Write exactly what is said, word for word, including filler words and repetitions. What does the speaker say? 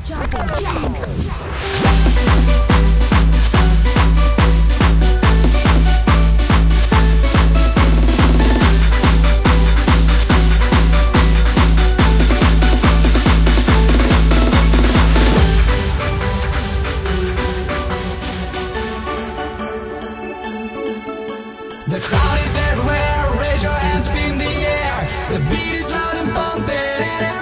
Jumping jacks. The crowd is everywhere, raise your hands up in the air. The beat is loud and pumping.